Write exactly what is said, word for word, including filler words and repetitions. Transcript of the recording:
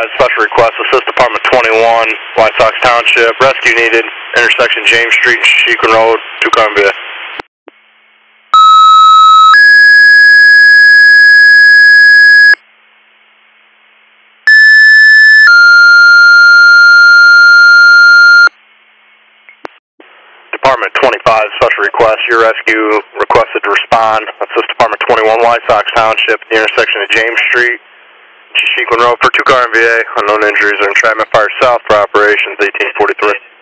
twenty-five, special request, assist Department twenty-one, White Sox Township, rescue needed, intersection James Street, Sheikman Road, two-car M V A. Department twenty-five, special request, your rescue requested to respond, assist Department twenty-one, White Sox Township, the intersection of James Street, Sheikman Road for two-car M V A, unknown injuries or entrapment fire south for operations eighteen forty-three.